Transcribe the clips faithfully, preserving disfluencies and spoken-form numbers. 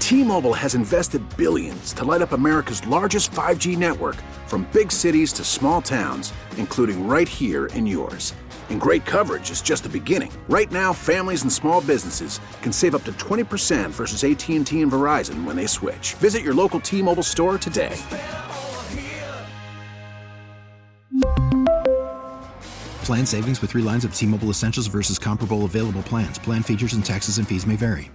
T-Mobile has invested billions to light up America's largest five G network, from big cities to small towns, including right here in yours. And great coverage is just the beginning. Right now, families and small businesses can save up to twenty percent versus A T and T and Verizon when they switch. Visit your local T-Mobile store today. Plan savings with three lines of T-Mobile Essentials versus comparable available plans. Plan features and taxes and fees may vary.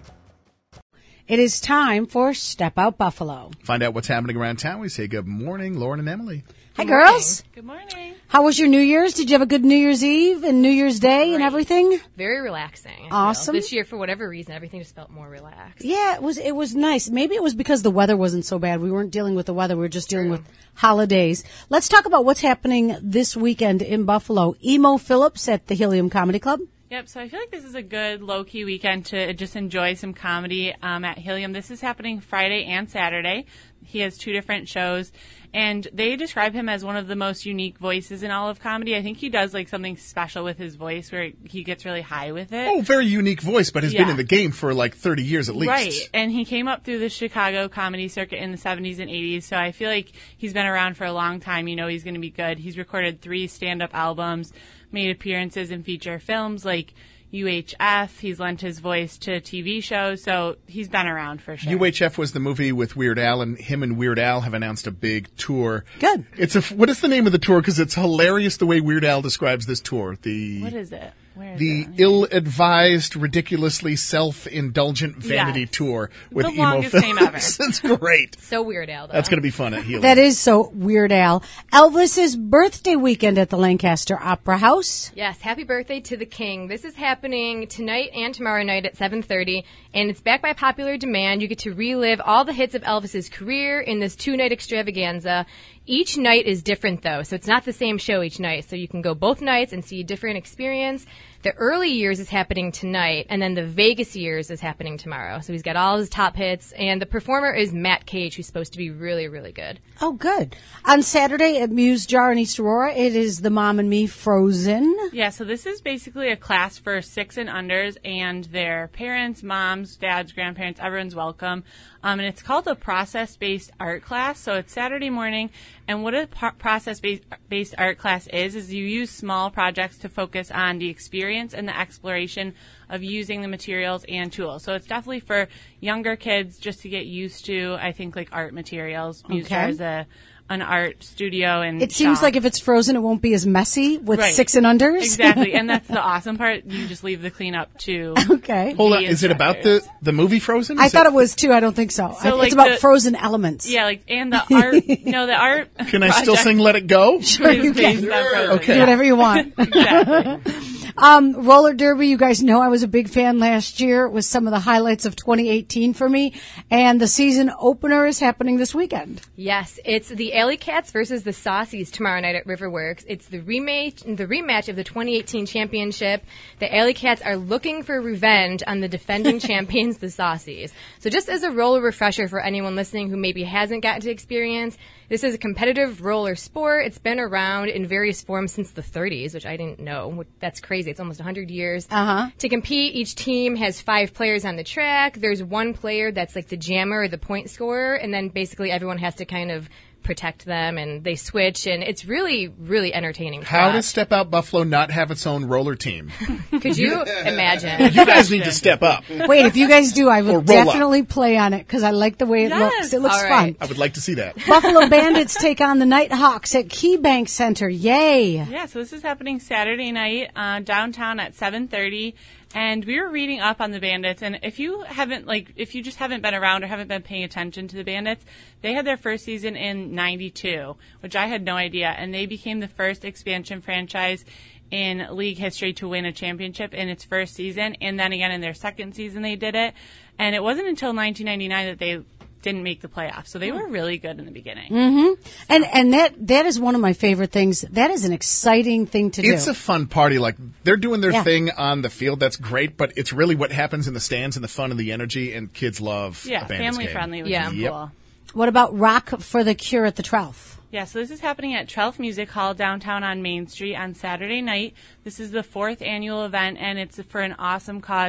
It is time for Step Out Buffalo. Find out what's happening around town. We say good morning, Lauren and Emily. Hi, girls. Good morning. How was your New Year's? Did you have a good New Year's Eve and New Year's Day Great. and everything? Very relaxing. Awesome. This year, for whatever reason, everything just felt more relaxed. Yeah, it was it was nice. Maybe it was because the weather wasn't so bad. We weren't dealing with the weather. We were just dealing True. with holidays. Let's talk about what's happening this weekend in Buffalo. Emo Phillips at the Helium Comedy Club. Yep, so I feel like this is a good low-key weekend to just enjoy some comedy um, at Helium. This is happening Friday and Saturday. He has two different shows, and they describe him as one of the most unique voices in all of comedy. I think he does like something special with his voice where he gets really high with it. Oh, very unique voice, but has Yeah. been in the game for like thirty years at least. Right, and he came up through the Chicago comedy circuit in the seventies and eighties, so I feel like he's been around for a long time. You know he's going to be good. He's recorded three stand-up albums, made appearances in feature films like U H F. He's lent his voice to T V shows, so he's been around for sure. U H F was the movie with Weird Al, and him and Weird Al have announced a big tour. Good. It's a what is the name of the tour? Because it's hilarious the way Weird Al describes this tour. The What is it? Where is the it? ill-advised, ridiculously self-indulgent vanity Yes. tour with The emo longest name ever. films. It's great. So Weird Al, though. That's going to be fun at Helium. That is so Weird Al. Elvis's birthday weekend at the Lancaster Opera House. Yes, happy birthday to the king. This is happening tonight and tomorrow night at seven thirty, and it's back by popular demand. You get to relive all the hits of Elvis's career in this two-night extravaganza. Each night is different, though, so it's not the same show each night. So you can go both nights and see a different experience. The early years is happening tonight, and then the Vegas years is happening tomorrow. So he's got all his top hits, and the performer is Matt Cage, who's supposed to be really, really good. Oh, good. On Saturday at Muse Jar in East Aurora, it is the Mom and Me Frozen. Yeah, so this is basically a class for six and unders and their parents, moms, dads, grandparents, everyone's welcome. Um, and it's called a process-based art class. So it's Saturday morning, and what a pro- process-based based art class is, is you use small projects to focus on the experience and the exploration of using the materials and tools. So it's definitely for younger kids just to get used to, I think, like art materials. Muse Okay. Jar is a an art studio and It seems shop. like if it's frozen, it won't be as messy with Right. six and unders. Exactly, and that's the awesome part. You just leave the cleanup to. Okay. Hold on, the is it about the, instructors. the movie Frozen? I Is thought it was too. I don't think so. So, I- like, it's about the- frozen elements. Yeah, like and the art. No, the art. Can I still project sing Let It Go? Sure is you based can. on Frozen. Okay. Do whatever you want. Exactly. Um, roller derby, you guys know I was a big fan last year. It was some of the highlights of twenty eighteen for me. And the season opener is happening this weekend. Yes, it's the Alley Cats versus the Saucies tomorrow night at Riverworks. It's the rematch, the rematch of the twenty eighteen championship. The Alley Cats are looking for revenge on the defending champions, the Saucies. So just as a roller refresher for anyone listening who maybe hasn't gotten to experience, this is a competitive roller sport. It's been around in various forms since the thirties, which I didn't know. That's crazy. It's almost one hundred years. Uh-huh. To compete, each team has five players on the track. There's one player that's like the jammer or the point scorer, and then basically everyone has to kind of protect them, and they switch, and it's really, really entertaining. to How watch. does Step Out Buffalo not have its own roller team? Could you imagine? You guys need to step up. Wait, if you guys do, I Or will roll up. definitely play on it because I like the way it Yes. looks. It looks All right. I would like to see that. fun. Buffalo Bandits take on the Nighthawks at KeyBank Center. Yay! Yeah, so this is happening Saturday night uh, downtown at seven thirty. And we were reading up on the Bandits, and if you haven't, like, if you just haven't been around or haven't been paying attention to the Bandits, they had their first season in ninety-two, which I had no idea, and they became the first expansion franchise in league history to win a championship in its first season, and then again in their second season they did it, and it wasn't until nineteen ninety-nine that they didn't make the playoffs, so they were really good in the beginning. Mm-hmm. And and that that is one of my favorite things. That is an exciting thing to do. It's a fun party. Like, they're doing their Yeah. thing on the field. That's great, but it's really what happens in the stands and the fun and the energy, and kids love Yeah, a Bandits family game. friendly, which Yeah. is Yep. cool. What about Rock for the Cure at the twelfth? Yeah, so this is happening at Trelf Music Hall downtown on Main Street on Saturday night. This is the fourth annual event, and it's for an awesome cause.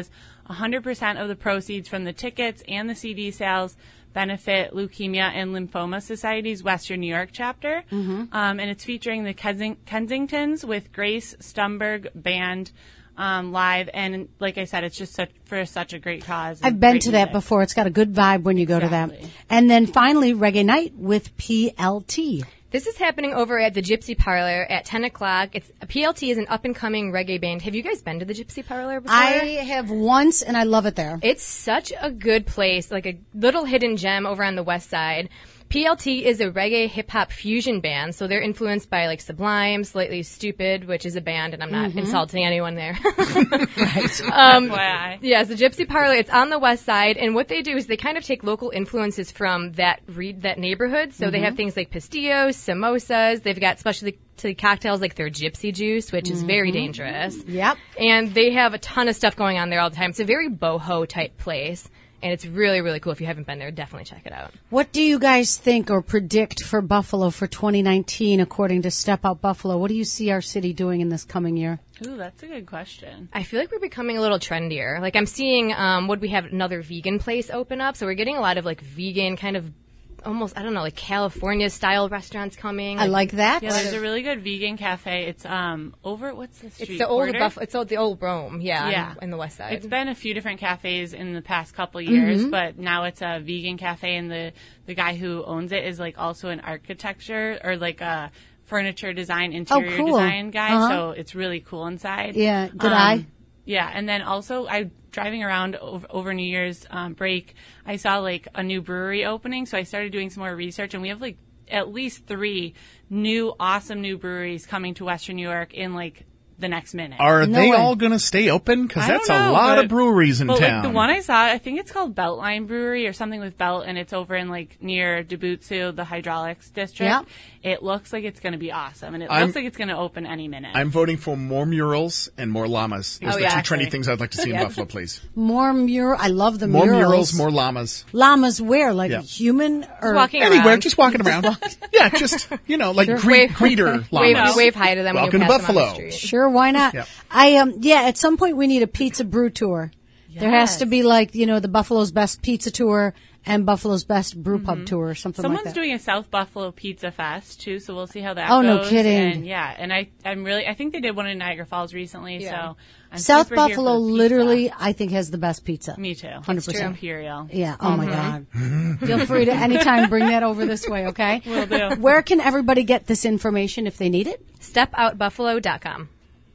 one hundred percent of the proceeds from the tickets and the C D sales benefit Leukemia and Lymphoma Society's Western New York chapter. Mm-hmm. Um, and it's featuring the Kensing- Kensingtons with Grace Stumberg Band um, live. And like I said, it's just such, for such a great cause. I've been great to music. that before. It's got a good vibe when you go Exactly. to that. And then finally, Reggae Night with P L T. This is happening over at the Gypsy Parlor at ten o'clock. It's P L T is an up-and-coming reggae band. Have you guys been to the Gypsy Parlor before? I have once, and I love it there. It's such a good place, like a little hidden gem over on the west side. P L T is a reggae hip-hop fusion band, so they're influenced by like Sublime, Slightly Stupid, which is a band, and I'm not mm-hmm. insulting anyone there. Right. Um, F Y I. Yeah, the Gypsy Parlor, it's on the west side, and what they do is they kind of take local influences from that re- that neighborhood. So mm-hmm. they have things like pastillos, samosas. They've got specialty cocktails like their Gypsy Juice, which is mm-hmm. very dangerous. Yep. And they have a ton of stuff going on there all the time. It's a very boho type place. And it's really, really cool. If you haven't been there, definitely check it out. What do you guys think or predict for Buffalo for twenty nineteen, according to Step Out Buffalo? What do you see our city doing in this coming year? Ooh, that's a good question. I feel like we're becoming a little trendier. Like I'm seeing, um, would we have another vegan place open up? So we're getting a lot of like vegan kind of almost, I don't know, like California style restaurants coming. I like that. Yeah, there's a really good vegan cafe. It's um over, what's the street? It's the old Border? Buff. It's old, the old Rome, yeah, yeah, in, in the west side. It's been a few different cafes in the past couple years, Mm-hmm. but now it's a vegan cafe, and the the guy who owns it is like also an architecture or like a furniture design, interior cool. design guy. Uh-huh. So it's really cool inside. Yeah, good Um, eye. Yeah, and then also I driving around over, over New Year's um, break, I saw like a new brewery opening, so I started doing some more research, and we have like at least three new awesome new breweries coming to Western New York in like the next minute. Are No they way. all going to stay open? Because I that's don't a know, lot but- of breweries in Well, town. like the one I saw, I think it's called Beltline Brewery or something with Belt, and it's over in like near Debutsu, the hydraulics district. Yeah. It looks like it's going to be awesome, and it I'm- looks like it's going to open any minute. I'm voting for more murals and more llamas. Those Oh, are the yeah, two actually. trendy things I'd like to see in Buffalo, please. More mural. I love the More murals. murals, more llamas. Llamas where? Like Yeah. human or walking Anywhere, around. just walking around. Yeah, just, you know, like greet, greeter Wave, llamas. wave hi to them Welcome when to you pass them on Buffalo. the street. Sure, why not? Yep. I um yeah, at some point we need a pizza brew tour. There has to be like, you know, the Buffalo's Best Pizza Tour and Buffalo's Best Brew Pub Tour or something Someone's like that. doing a South Buffalo Pizza Fest too, so we'll see how that Oh, goes. no kidding. And yeah, and I, I'm really, I think they did one in Niagara Falls recently, Yeah. so I'm South super here for Buffalo the pizza. literally, I think, has the best pizza. Me too. one hundred percent. Imperial. Yeah. Oh my God. Feel free to anytime bring that over this way. Okay. Will do. Where can everybody get this information if they need it? step out buffalo dot com.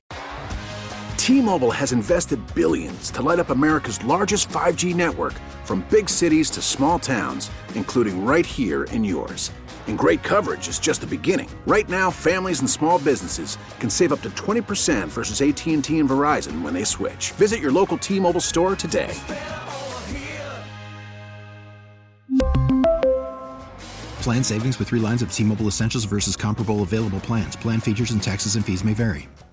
T-Mobile has invested billions to light up America's largest five G network, from big cities to small towns, including right here in yours. And great coverage is just the beginning. Right now, families and small businesses can save up to twenty percent versus A T and T and Verizon when they switch. Visit your local T-Mobile store today. Plan savings with three lines of T-Mobile Essentials versus comparable available plans. Plan features and taxes and fees may vary.